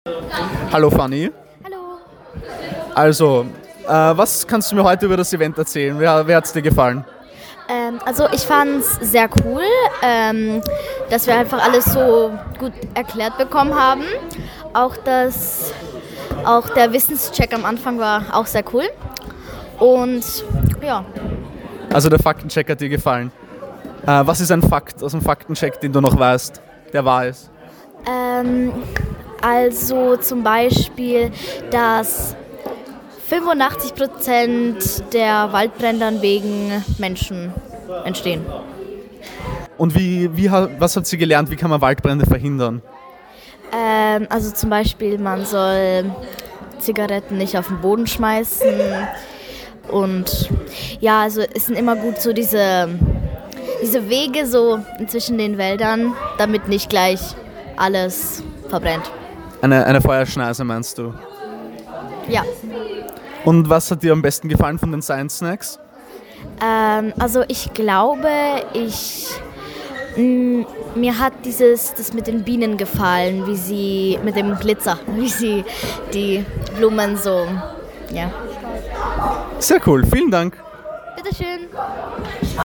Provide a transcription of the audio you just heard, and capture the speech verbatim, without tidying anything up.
Hallo Fanny. Hallo. Also, äh, was kannst du mir heute über das Event erzählen? Wer, wer hat es dir gefallen? Ähm, also ich fand es sehr cool, ähm, dass wir einfach alles so gut erklärt bekommen haben. Auch, das, auch der Wissenscheck am Anfang war auch sehr cool. Und ja. Also der Faktencheck hat dir gefallen. Äh, was ist ein Fakt aus dem Faktencheck, den du noch weißt, der wahr ist? Ähm, also zum Beispiel, dass fünfundachtzig Prozent der Waldbrände wegen Menschen entstehen. Und wie, wie, ha- was hat sie gelernt, wie kann man Waldbrände verhindern? Ähm, also zum Beispiel, man soll Zigaretten nicht auf den Boden schmeißen. Und ja, also es sind immer gut so diese, diese Wege so zwischen den Wäldern, damit nicht gleich alles verbrennt. Eine, eine Feuerschneise meinst du? Ja, Und was hat dir am besten gefallen von den Science Snacks? ähm, also ich glaube, ich mh, mir hat dieses das mit den Bienen gefallen, wie sie mit dem Glitzer, wie sie die Blumen so, ja. Sehr cool, vielen Dank. Bitteschön.